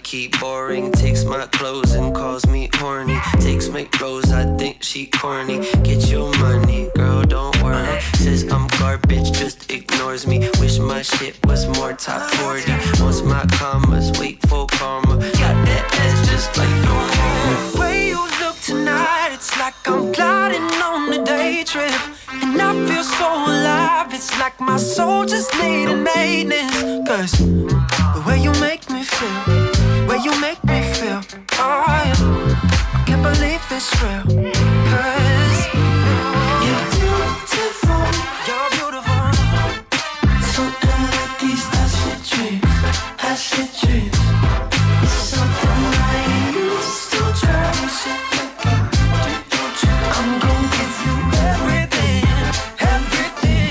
low-key boring. Takes my clothes and calls me horny. Takes my clothes, I think she corny. Get your money, girl, don't worry. Says I'm garbage, just ignores me. Wish my shit was more top forty. Wants my commas, wait for karma. Got that ass just like your mama. The way you look tonight, it's like I'm gliding on a day trip. And I feel so alive, it's like my soul just needed maintenance. Cause the way you make me feel, way you make me feel, oh yeah, I can't believe it's real. Cause you're beautiful, you're beautiful. Something like these acid dreams, acid dreams. It's something I ain't used to try. Shit like I do, don't you? I'm gonna give you everything, everything.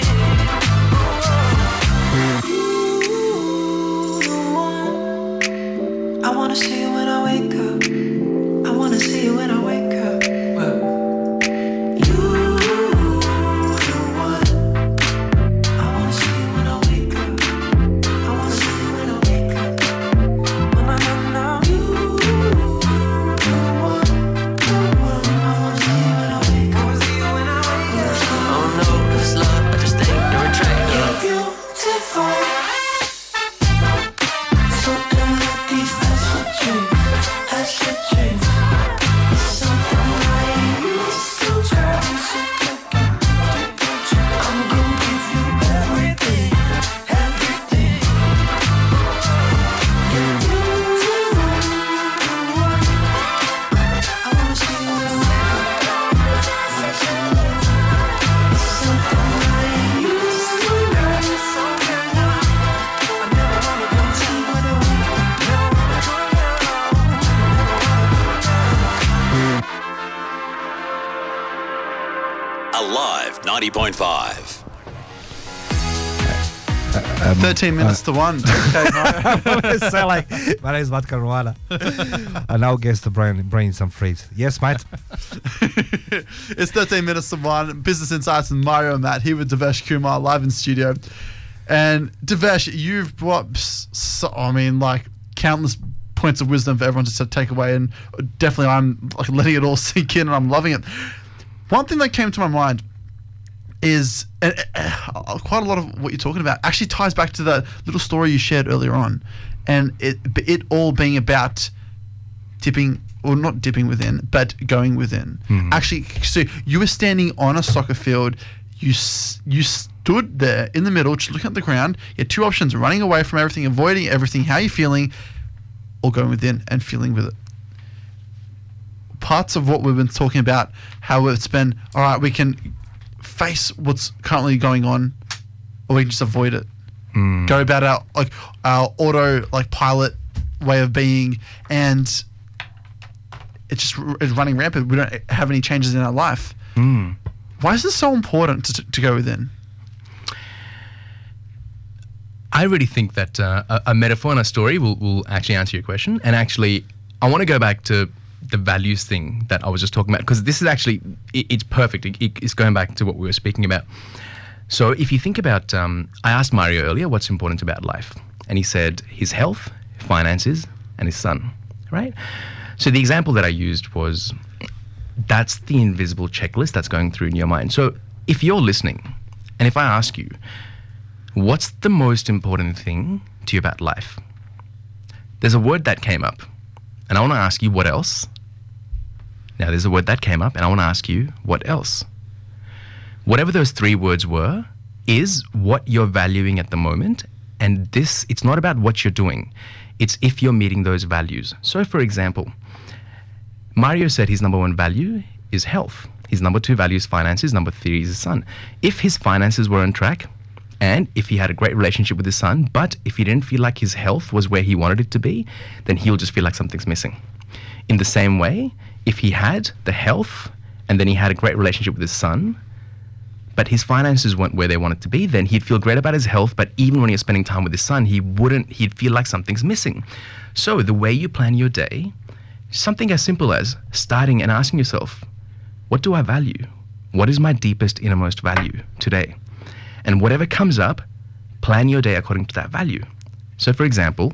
I wanna see you when I wake up. I wanna see you when I wake up. Well, you the one. I wanna see you when I wake up. I wanna see you when I wake up. When I know now, you the one, the one. I wanna see you when I wake up. I wanna see you when I wake up. I don't know if it's love, I just think you're attractive. You're beautiful. Something like these acid dreams, acid dreams. It's something I ain't used to try. Shit like I do, don't you? I'm gonna give you everything, everything. You're beautiful. I wanna see you when I wake up. It's something I ain't used to try. It's so good now. I never wanna go to you when I wake up. Never wanna go Alive ninety point five. thirteen minutes to one. Okay, Mario. So like, my name is Matt Caruana. I now guess the brain, brain some phrase. Yes, mate. It's thirteen minutes to one. Business Insights and Mario and Matt here with Devesh Kumar live in studio. And Devesh, you've brought, s- so, I mean, like countless points of wisdom for everyone to take away. And definitely I'm like letting it all sink in and I'm loving it. One thing that came to my mind is uh, uh, quite a lot of what you're talking about actually ties back to that little story you shared earlier on. And it, it all being about dipping, or not dipping within, but going within. Mhm. Actually, so you were standing on a soccer field. You s- you stood there in the middle, just looking at the ground. You had two options: running away from everything, avoiding everything. How are you feeling? Or going within and feeling with it. Parts of what we've been talking about, how it's been, all right, we can face what's currently going on, or we can just avoid it. Mm. Go about our like our auto like pilot way of being, and it's just r- it's running rampant. We don't have any changes in our life. Mm. Why is this so important to, to go within? I really think that uh, a, a metaphor and a story will, will actually answer your question. And actually, I want to go back to the values thing that I was just talking about, because this is actually, it, it's perfect. It, it, it's going back to what we were speaking about. So if you think about, um, I asked Mario earlier what's important about life. And he said his health, finances, and his son, right? So the example that I used was, that's the invisible checklist that's going through in your mind. So if you're listening, and if I ask you, what's the most important thing to you about life? There's a word that came up, and I want to ask you what else. Now, there's a word that came up, and I want to ask you what else. Whatever those three words were is what you're valuing at the moment, and this, it's not about what you're doing. It's if you're meeting those values. So, for example, Mario said his number one value is health. His number two value is finances. Number three is his son. If his finances were on track, and if he had a great relationship with his son, but if he didn't feel like his health was where he wanted it to be, then he'll just feel like something's missing. In the same way, if he had the health and then he had a great relationship with his son, but his finances weren't where they wanted to be, then he'd feel great about his health, but even when he was spending time with his son, he wouldn't, he'd feel like something's missing. So the way you plan your day, something as simple as starting and asking yourself, what do I value? What is my deepest, innermost value today? And whatever comes up, plan your day according to that value. So for example,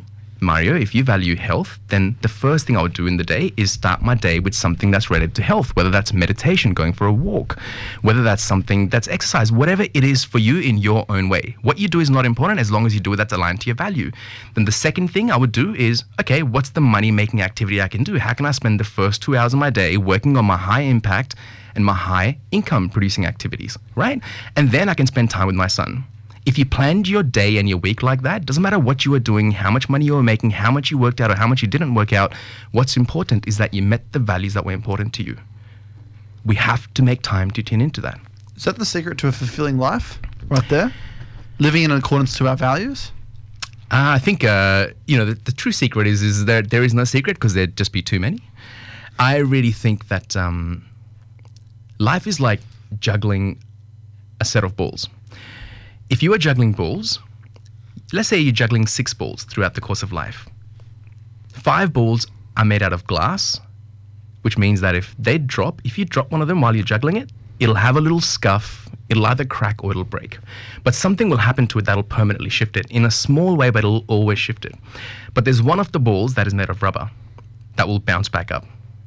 Mario, if you value health, then the first thing I would do in the day is start my day with something that's related to health, whether that's meditation, going for a walk, whether that's something that's exercise, whatever it is for you in your own way. What you do is not important as long as you do it that's aligned to your value. Then the second thing I would do is, okay, what's the money-making activity I can do? How can I spend the first two hours of my day working on my high impact and my high income producing activities, right? And then I can spend time with my son. If you planned your day and your week like that, doesn't matter what you were doing, how much money you were making, how much you worked out or how much you didn't work out, what's important is that you met the values that were important to you. We have to make time to tune into that. Is that the secret to a fulfilling life right there? Living in accordance to our values? Uh, I think, uh, you know, the, the true secret is, is that there is no secret because there'd just be too many. I really think that um, life is like juggling a set of balls. If you are juggling balls, let's say you're juggling six balls throughout the course of life. Five balls are made out of glass, which means that if they drop, if you drop one of them while you're juggling it, it'll have a little scuff, it'll either crack or it'll break. But something will happen to it that'll permanently shift it in a small way, but it'll always shift it. But there's one of the balls that is made of rubber that will bounce back up.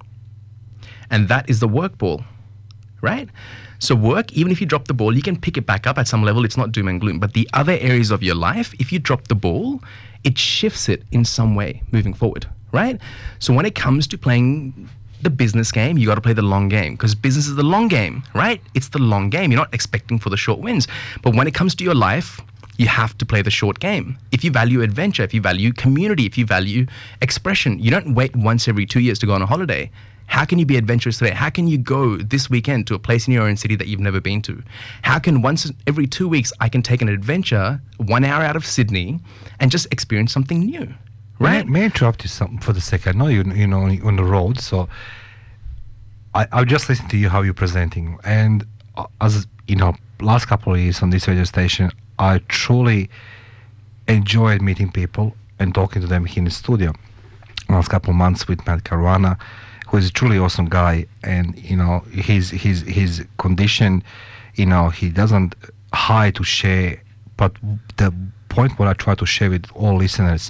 And that is the work ball, right? So work, even if you drop the ball, you can pick it back up at some level. It's not doom and gloom. But the other areas of your life, if you drop the ball, it shifts it in some way moving forward, right? So when it comes to playing the business game, you got to play the long game because business is the long game, right? It's the long game. You're not expecting for the short wins. But when it comes to your life, you have to play the short game. If you value adventure, if you value community, if you value expression, you don't wait once every two years to go on a holiday. How can you be adventurous today? How can you go this weekend to a place in your own city that you've never been to? How can once every two weeks I can take an adventure one hour out of Sydney and just experience something new, right? May, may I interrupt you something for the second? I know you you know on the road, so I I'll just listen to you how you're presenting. And uh, as you know, last couple of years on this radio station, I truly enjoyed meeting people and talking to them here in the studio. Last couple of months with Matt Caruana, who is a truly awesome guy, and you know his his his condition, you know he doesn't hide to share. But the point what I try to share with all listeners,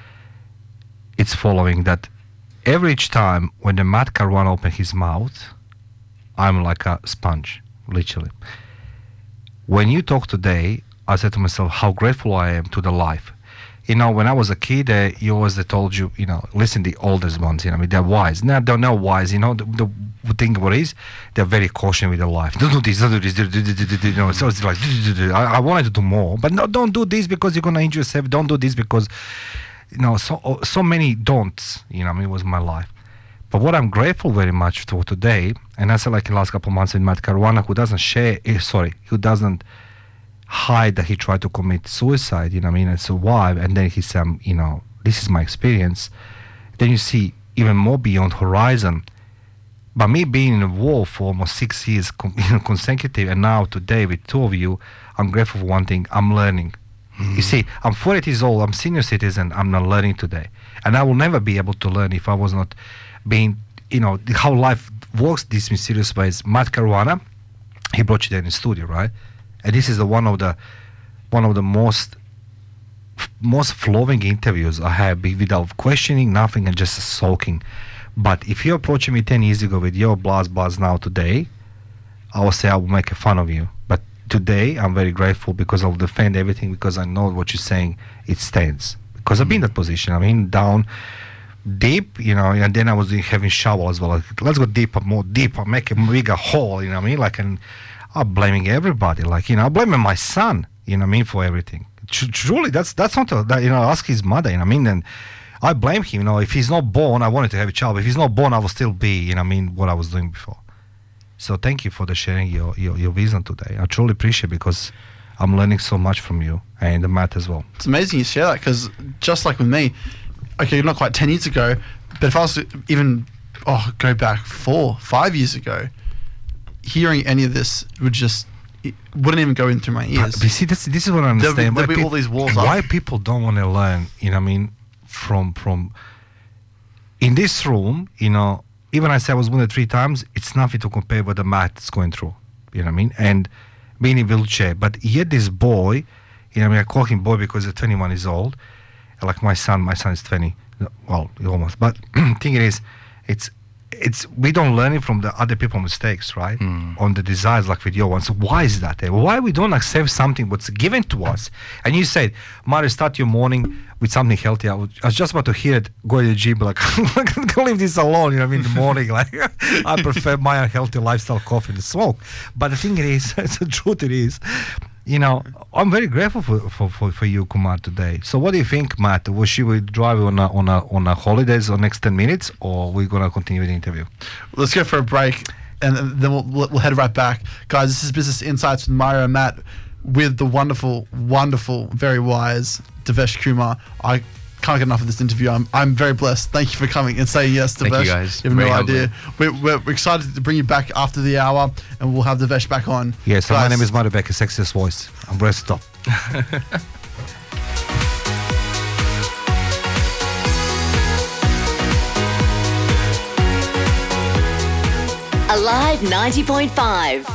it's following that every each time when the Matt Caruana open his mouth, I'm like a sponge, literally. When you talk today, I said to myself how grateful I am to the life. You know, when I was a kid, uh, you always they told you, you know, listen to the oldest ones, you know, I mean, they're wise. Now, they're not wise, you know, the, the thing what is, they're very cautious with their life. Don't do this, don't do this, do, do, do, do, do, you know, so it's like, do, do, do, do. I, I wanted to do more, but no, don't do this because you're going to injure yourself. Don't do this because, you know, so so many don'ts, you know, I mean, it was my life. But what I'm grateful very much for today, and I said like in the last couple of months with Matt Caruana, who doesn't share, eh, sorry, who doesn't hide that he tried to commit suicide, you know what I mean, and survive, and then he said, um, you know, this is my experience. Then you see even more beyond horizon. But me being in a war for almost six years con- you know, consecutive, and now today with two of you, I'm grateful for one thing, I'm learning. Mm. You see, I'm forty years old, I'm senior citizen, I'm not learning today. And I will never be able to learn if I was not being, you know, how life works these mysterious ways. Matt Caruana, he brought you there in the studio, right? And this is the one of the one of the most most flowing interviews I have, without questioning nothing and just soaking. But if you're approaching me ten years ago with your blast buzz now today, I will say I will make a fun of you. But today I'm very grateful because I'll defend everything because I know what you're saying, it stands. Because I've been in that position. I mean, down deep, you know, and then I was having shower as well. Like, let's go deeper, more deeper, make a bigger hole, you know what I mean? Like, and I'm blaming everybody, like, you know, I'm blaming my son, you know what I mean, for everything. Tr- truly, that's that's not, a, that, you know, ask his mother, you know what I mean, and I blame him, you know, if he's not born, I wanted to have a child, but if he's not born, I will still be, you know what I mean, what I was doing before. So thank you for the sharing your, your, your vision today. I truly appreciate it because I'm learning so much from you and the Matt as well. It's amazing you share that because just like with me, okay, not quite ten years ago, but if I was to even, oh, go back four, five years ago, hearing any of this would just it wouldn't even go in through my ears. But you see, this, this is what I understand. There'll be, there'll why be all these walls Why up. people don't want to learn, you know what I mean, from, from, in this room, you know, even I said I was wounded three times, it's nothing to compare what the Matt's going through, you know what I mean, and being in a wheelchair. But yet this boy, you know what I mean, I call him boy because he's twenty-one years old, like my son, my son is twenty. Well, almost. But thing is, it's it's we don't learn it from the other people's mistakes, right? Mm. On the desires like with your one. So why is that? Eh? Why we don't accept something what's given to us? And you said, Mario, start your morning with something healthy. I was, I was just about to hear it, go to the gym, like, go leave this alone, you know what I mean, in the morning. Like, I prefer my unhealthy lifestyle, coffee and smoke. But the thing is, it's the truth it is, you know, I'm very grateful for, for, for, for you, Kumar, today. So what do you think, Matt? Will she will drive on a, on a, on a holidays on next ten minutes, or we're going to continue with the interview? Let's go for a break, and then we'll, we'll head right back. Guys, this is Business Insights with Mario and Matt, with the wonderful, wonderful, very wise Devesh Kumar. I can't get enough of this interview. I'm, I'm very blessed. Thank you for coming and saying yes, Devesh. Thank you, guys. You have Very no humbling. idea. We're, we're, we're excited to bring you back after the hour, and we'll have Devesh back on. Yeah, so Guys, my name is Mario Becker, sexiest voice. I'm ready to stop. Alive ninety point five.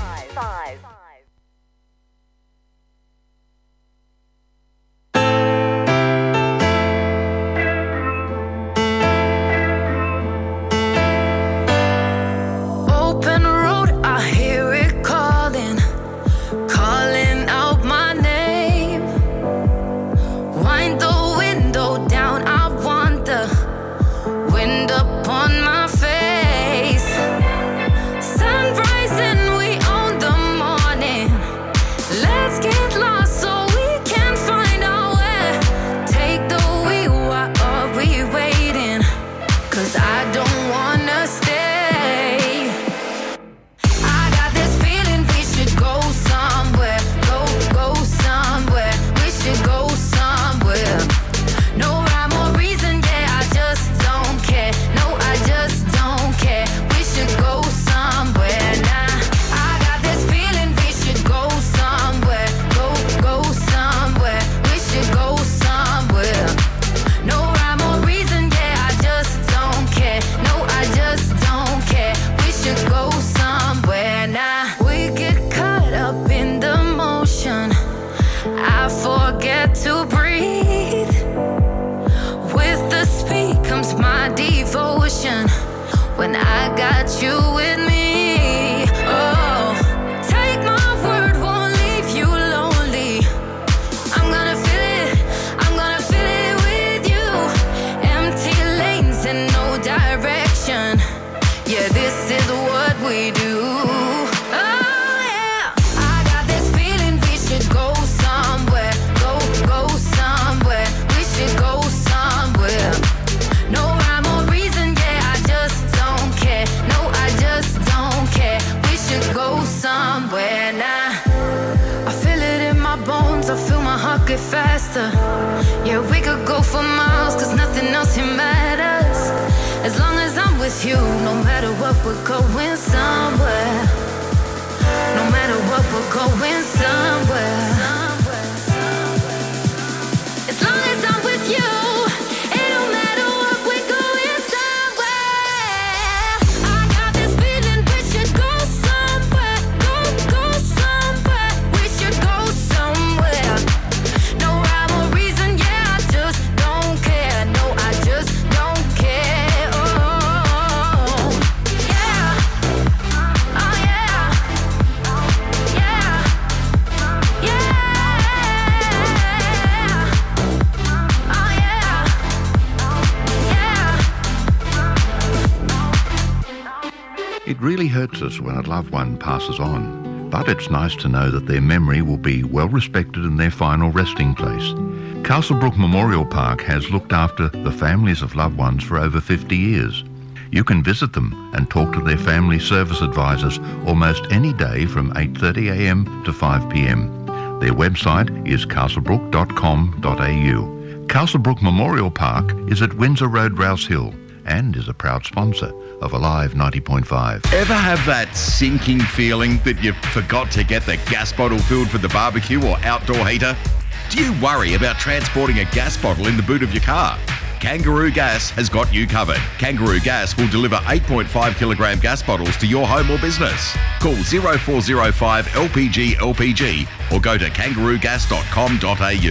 Open road, I hear it calling, calling out my name. Wind the window down, I want the wind upon my face. Sunrise and we own the morning. Let's get lost so we can find our way. Take the wheel, why are we waiting? Cause I don't wanna stay. I got this feeling we should go somewhere. Go, go somewhere. We should go somewhere. No rhyme or reason, yeah, I just don't care. No, I just don't care. We should go somewhere now. I got this feeling we should go somewhere. Go, go somewhere. We should go somewhere. No rhyme or reason, yeah, I just don't care. No, I just don't care. We should go somewhere now. We get caught up in the motion. I forget to breathe. With the speed comes my devotion. When I got you with me, oh, take my word, won't leave you lonely. I'm gonna feel it, I'm gonna feel it with you. Empty lanes and no direction. Yeah, this is what we do. Oh yeah, I got this feeling we should go somewhere. Go, go somewhere. We should go somewhere. No rhyme or reason, yeah, I just don't care. No, I just don't care. We should go somewhere now. I feel it in my bones, I feel my heart get faster. Yeah, we could go for miles, cause nothing else here matters. As long as I'm with you, no matter what, we're going somewhere. No matter what, we're going somewhere. As long as I'm with you, it don't matter what, we're going somewhere. I got this feeling we should go somewhere. Go, go somewhere. We should go somewhere. No rhyme or reason, yeah, I just don't care. No, I just don't care. Oh, yeah. Oh, yeah. Yeah. Yeah. Oh, yeah. Yeah. It really hurts us when a loved one passes on, but it's nice to know that their memory will be well respected in their final resting place. Castlebrook Memorial Park has looked after the families of loved ones for over fifty years. You can visit them and talk to their family service advisors almost any day from eight thirty a m to five p m. Their website is castlebrook dot com dot a u. Castlebrook Memorial Park is at Windsor Road, Rouse Hill, and is a proud sponsor of Alive ninety point five. Ever have that sinking feeling that you forgot to get the gas bottle filled for the barbecue or outdoor heater? Do you worry about transporting a gas bottle in the boot of your car? Kangaroo Gas has got you covered. Kangaroo Gas will deliver eight point five kilogram gas bottles to your home or business. Call zero four zero five L P G L P G or go to kangaroo gas dot com dot a u.